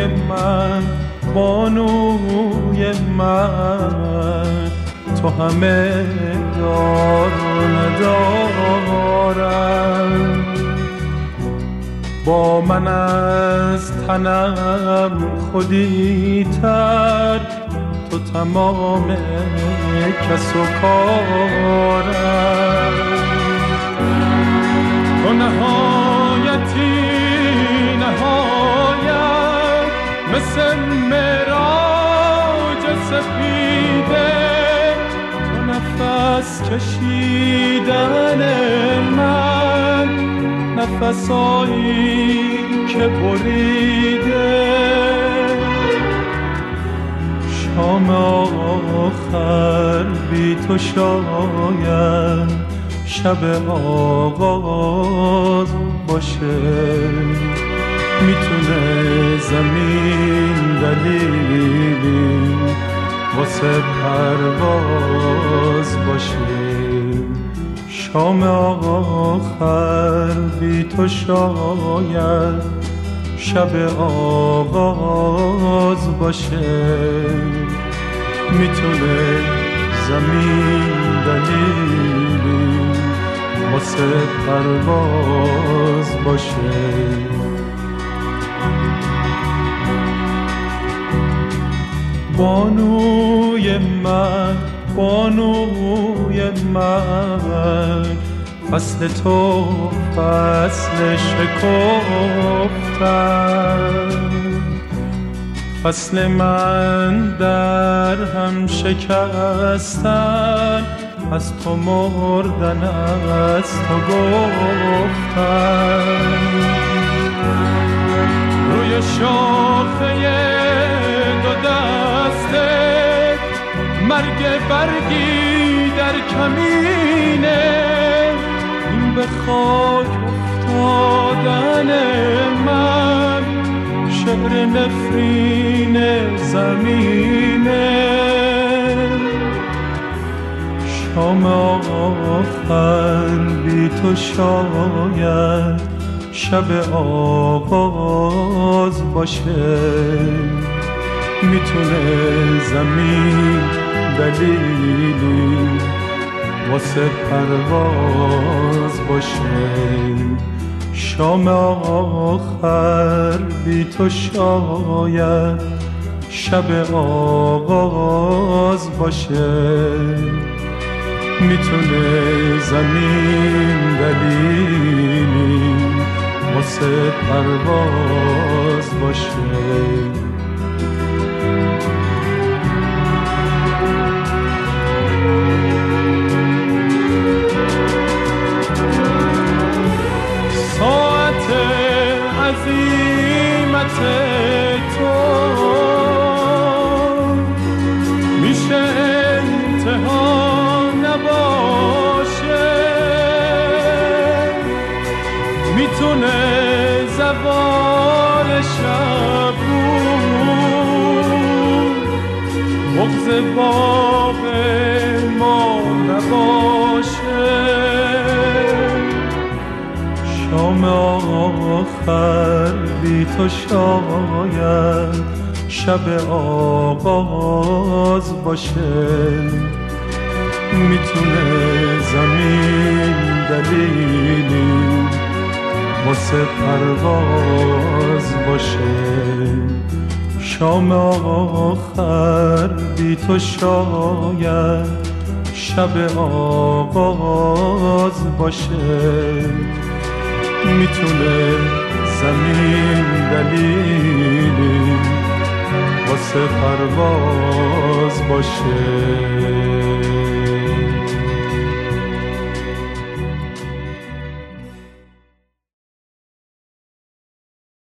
من، بانوی من، تو همه دار و ندارم. با من از تنم خودی تر، تو تمام کس و کارم. تو نهایتی نهایت، مثل معراج سپیده، تو نفس کشیدن من، نفسایی که بریده. شام آخر بی تو شاید شب آغاز باشه. میتونه زمین دلیلی واسه پرواز باشه. شام آخر بی تو شاید شب آغاز باشه. میتونه زمین دلیلی واسه پرواز باشه. بانوی من، بانوی من، فصل تو فصل شکفتن، فصل من در هم شکستن، از تو مردن از تو گفتن. روی شاخه دو دستت مرگ برگی در کمینه، این به خاک افتادن من، شعر نفرین زمینه. شام آخر بی تو شاید شب آغاز باشه. میتونه زمین دلیلی واسه پرواز باشه. شام آخر بی تو شاید شب آغاز باشه. میتونه زمین دلیلی واسه پرواز باشه. ساعت عظیمت تو میشه انتها نباشه. میتونه زوال شب بود، بغض باغ ما نباشه. شام آخر بی تو شاید شب آغاز باشه. میتونه زمین دلیلی واسه پرواز باشه. شام آخر بی تو شاید شب آغاز باشه. میتونه زمین دلیلی واسه پرواز باشه.